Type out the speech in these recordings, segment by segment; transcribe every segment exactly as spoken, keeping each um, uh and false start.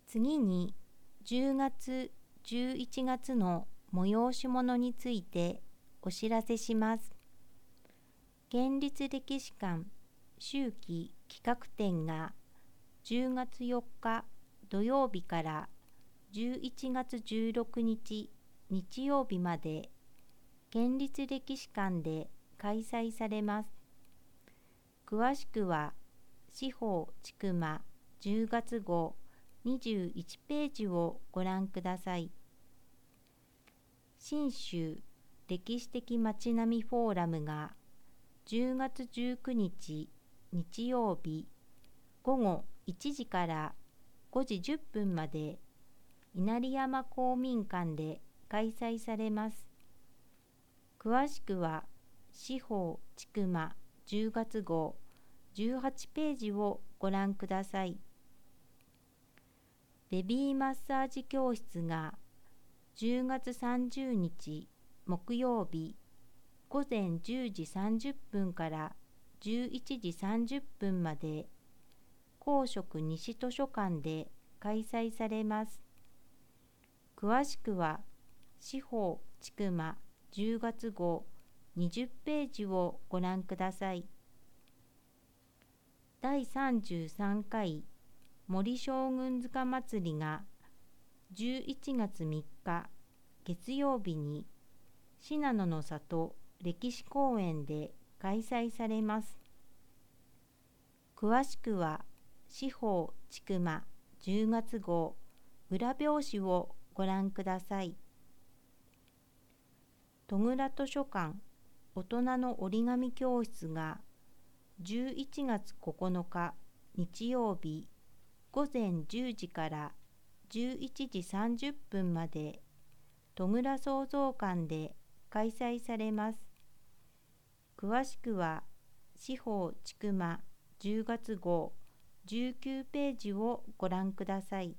次にじゅうがつ、じゅういちがつの催し物についてお知らせします。県立歴史館秋季企画展がじゅうがつよっか土曜日からじゅういちがつじゅうろくにち日曜日まで県立歴史館で開催されます。詳しくは司法ちくまじゅうがつごうにじゅういちページをご覧ください。信州歴史的まち並みフォーラムがじゅうがつじゅうくにち日曜日ごごいちじからごじじゅっぷんまで稲荷山公民館で開催されます。詳しくは司法ちくまじゅうがつごうじゅうはちページをご覧ください。ベビーマッサージ教室がじゅうがつさんじゅうにち木曜日ごぜんじゅうじさんじゅっぷんからじゅういちじさんじゅっぷんまで公職西図書館で開催されます。詳しくは司法ちくまじゅうがつごうにじゅっページをご覧ください。だいさんじゅうさんかい森将軍塚祭りがじゅういちがつみっか月曜日に信濃の里歴史公園で開催されます。詳しくは司法ちくまじゅうがつごう裏表紙をご覧ください。戸倉図書館大人の折り紙教室がじゅういちがつここのか日曜日ごぜんじゅうじからじゅういちじさんじゅっぷんまで戸倉創造館で開催されます。詳しくは司法ちくまじゅうがつごうじゅうきゅうページをご覧ください。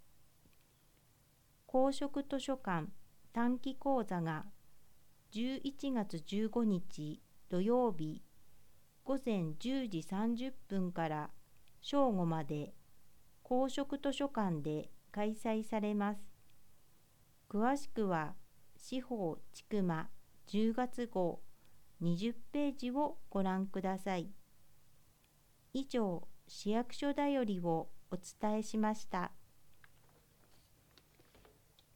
公職図書館短期講座がじゅういちがつじゅうごにち土曜日ごぜんじゅうじさんじゅっぷんから正午まで公職図書館で開催されます。詳しくは司法ちくまじゅうがつごうにじゅっページをご覧ください。以上、市役所だよりをお伝えしました。